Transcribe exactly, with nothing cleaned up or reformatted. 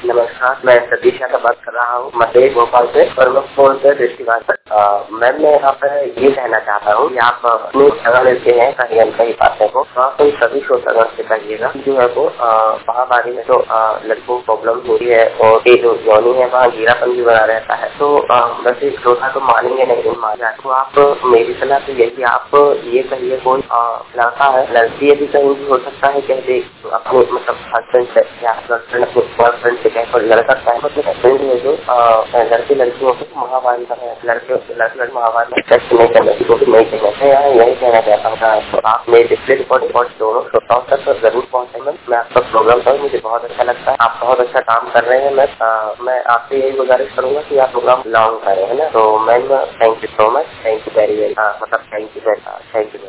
नमस्कार, मैं सतीश यादव बात कर रहा हूँ मध्य भोपाल से और मैं फोन से दृष्टिबाद मैम मैं यहाँ पर ये कहना चाहता हूँ कि आप अपने जगह लेते हैं कहीं कई बातों को तो आप उन सभी श्रोतागण से कहिएगा जो है वो महामारी में जो लड़कों को प्रॉब्लम हो रही है और ये जो योनि है वहाँ गिरापन भी बना रहता है तो वैसे श्रोता तो मानेंगे नहीं मान जाए तो आप मेरी सलाह तो यही आप ये कहिए कोई लड़का है लड़की यदि कहीं भी हो सकता है कह दे अपने मतलब हस्बैंड से या गर्लफ्रेंड अपने बॉयफ्रेंड से कह कर लड़का है मतलब हस्बैंड है जो लड़के लड़कियों को महामारी का है लड़के लड़के महामारी में टेस्ट नहीं करने की कोशिश नहीं करना चाहिए यही कहना चाहता हूँ तो आप मेरे डिस्प्ले रिकॉर्ड रिकॉर्ड दोनों श्रोताओं तक तो जरूर पहुँचेंगे मैं आपका प्रोग्राम करूँ मुझे बहुत अच्छा लगता है आप बहुत अच्छा काम कर रहे हैं मैं मैं आपसे यही गुजारिश करूंगा कि आप प्रोग्राम लॉन्ग करें है ना तो ma'am thank you so much thank you very very मतलब thank you very thank you